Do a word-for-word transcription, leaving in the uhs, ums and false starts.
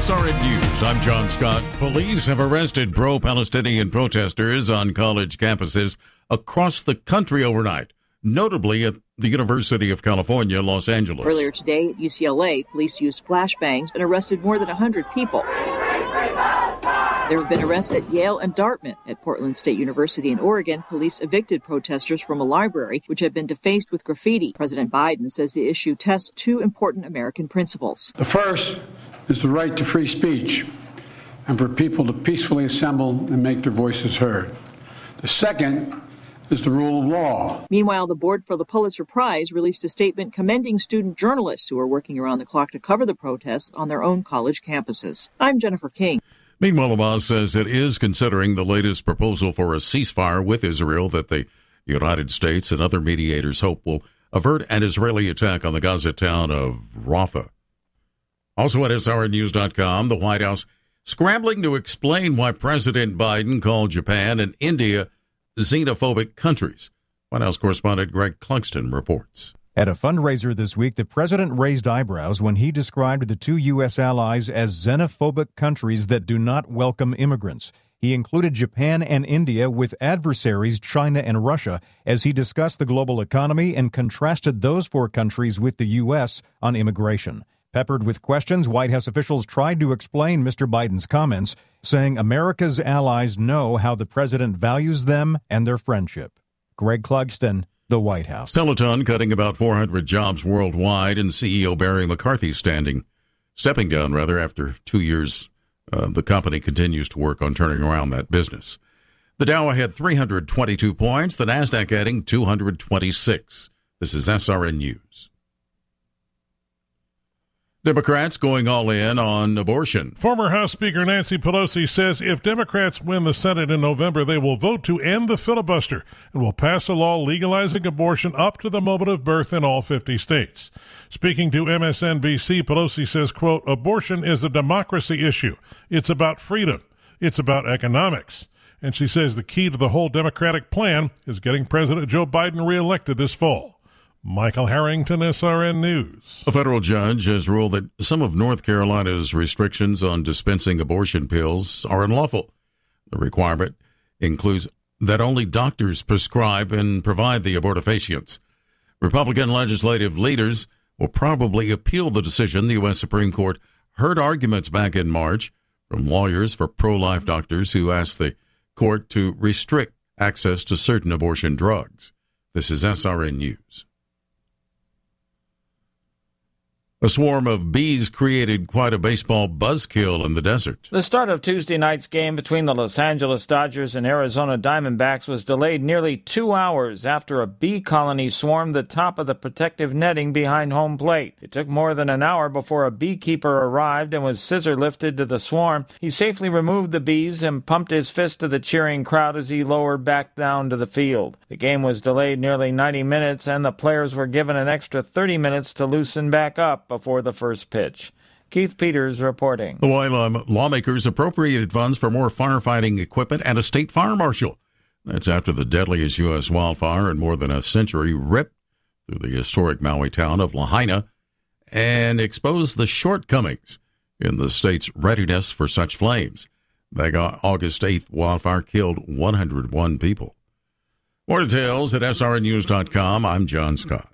S R N News, I'm John Scott. Police have arrested pro-Palestinian protesters on college campuses across the country overnight, notably at the University of California, Los Angeles. Earlier today at U C L A, police used flashbangs and arrested more than one hundred people. There have been arrests at Yale and Dartmouth. At Portland State University in Oregon, police evicted protesters from a library which had been defaced with graffiti. President Biden says the issue tests two important American principles. The first is the right to free speech and for people to peacefully assemble and make their voices heard. The second is the rule of law. Meanwhile, the board for the Pulitzer Prize released a statement commending student journalists who are working around the clock to cover the protests on their own college campuses. I'm Jennifer King. Meanwhile, Hamas says it is considering the latest proposal for a ceasefire with Israel that the United States and other mediators hope will avert an Israeli attack on the Gaza town of Rafah. Also at S R N news dot com, the White House scrambling to explain why President Biden called Japan and India xenophobic countries. White House correspondent Greg Clugston reports. At a fundraiser this week, the president raised eyebrows when he described the two U S allies as xenophobic countries that do not welcome immigrants. He included Japan and India with adversaries China and Russia as he discussed the global economy and contrasted those four countries with the U S on immigration. Peppered with questions, White House officials tried to explain Mister Biden's comments, saying America's allies know how the president values them and their friendship. Greg Clugston, the White House. Peloton cutting about four hundred jobs worldwide, and C E O Barry McCarthy standing, stepping down, rather, after two years. Uh, the company continues to work on turning around that business. The Dow had three hundred twenty-two points, the NASDAQ adding two hundred twenty-six. This is S R N News. Democrats going all in on abortion. Former House Speaker Nancy Pelosi says if Democrats win the Senate in November, they will vote to end the filibuster and will pass a law legalizing abortion up to the moment of birth in all fifty states. Speaking to M S N B C, Pelosi says, quote, abortion is a democracy issue. It's about freedom. It's about economics. And she says the key to the whole Democratic plan is getting President Joe Biden reelected this fall. Michael Harrington, S R N News. A federal judge has ruled that some of North Carolina's restrictions on dispensing abortion pills are unlawful. The requirement includes that only doctors prescribe and provide the abortifacients. Republican legislative leaders will probably appeal the decision. The U S Supreme Court heard arguments back in March from lawyers for pro-life doctors who asked the court to restrict access to certain abortion drugs. This is S R N News. A swarm of bees created quite a baseball buzzkill in the desert. The start of Tuesday night's game between the Los Angeles Dodgers and Arizona Diamondbacks was delayed nearly two hours after a bee colony swarmed the top of the protective netting behind home plate. It took more than an hour before a beekeeper arrived and was scissor-lifted to the swarm. He safely removed the bees and pumped his fist to the cheering crowd as he lowered back down to the field. The game was delayed nearly ninety minutes, and the players were given an extra thirty minutes to loosen back up before the first pitch. Keith Peters reporting. While um, lawmakers appropriated funds for more firefighting equipment and a state fire marshal. That's after the deadliest U S wildfire in more than a century ripped through the historic Maui town of Lahaina and exposed the shortcomings in the state's readiness for such flames. The August eighth wildfire killed one hundred one people. More details at S R N news dot com. I'm John Scott.